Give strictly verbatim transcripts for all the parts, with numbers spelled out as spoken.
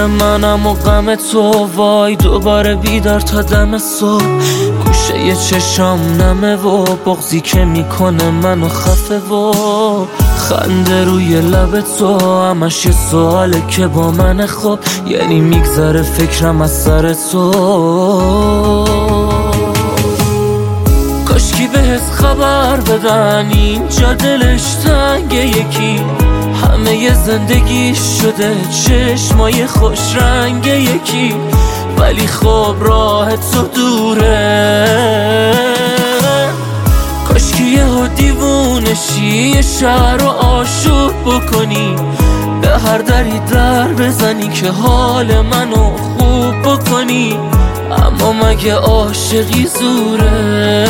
منم و غم تو، وای دوباره بیدار تا دم صبح. گوشه یه چشام نمه و بغضی که میکنه منو خفه و خنده روی لب تو همش یه سواله که با من خب، یعنی میگذره فکرم از سر تو. کاشکی بهت خبر بدن اینجا دلش تنگ یکی، همه ی زندگیش شده چشمای خوش رنگ یکی، ولی خب راه تو دوره. کاشکی یهو دیوونشی یه شهر رو آشوب بکنی، به هر دری در بزنی که حال منو خوب بکنی، اما مگه عاشقی زوره؟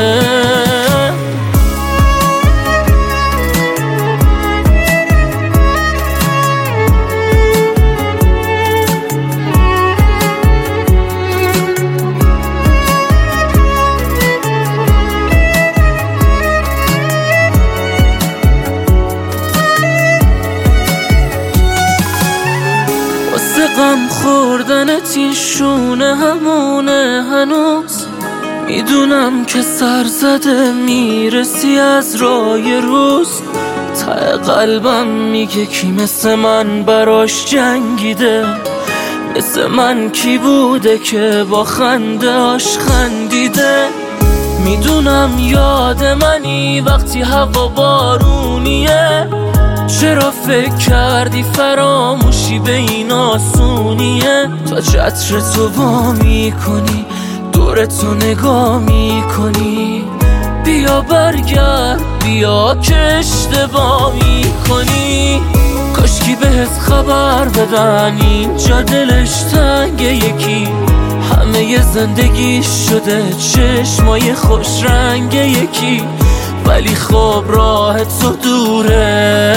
غم خوردنت این شونه همونه هنوز، میدونم که سر زده میرسی از راه روز. ته قلبم میگه کی مثل من براش جنگیده، مثل من کی بوده که با خنده هاش خندیده. میدونم یاد منی وقتی هوا بارونیه، چرا فکر کردی فراموشی به این آسونیه؟ تا چتر تو وا میکنی دورتو نگاه میکنی، بیا برگرد بیا که اشتباه میکنی. کاشکی بهت خبر بدن اینجا دلش تنگ یکی، همه ی زندگیش شده چشمای خوش رنگ یکی، ولی خب راه تو دوره.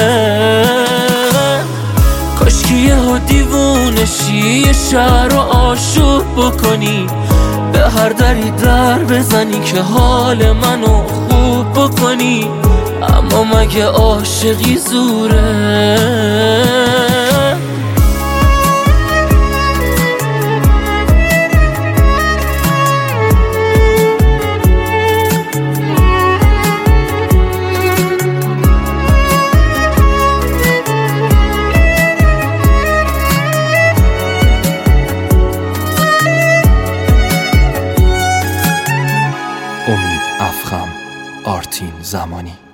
کاشکی یهو دیوونشی یه شهر رو آشوب بکنی، به هر دری در بزنی که حال منو خوب بکنی، اما مگه عاشقی زوره؟ امید افخم، آرتین زمانی.